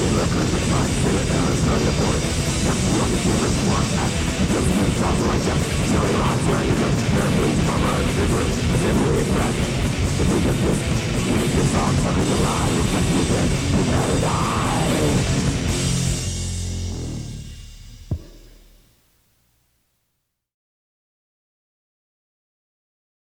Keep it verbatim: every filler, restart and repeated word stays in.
Songs of the life that you get, you better die.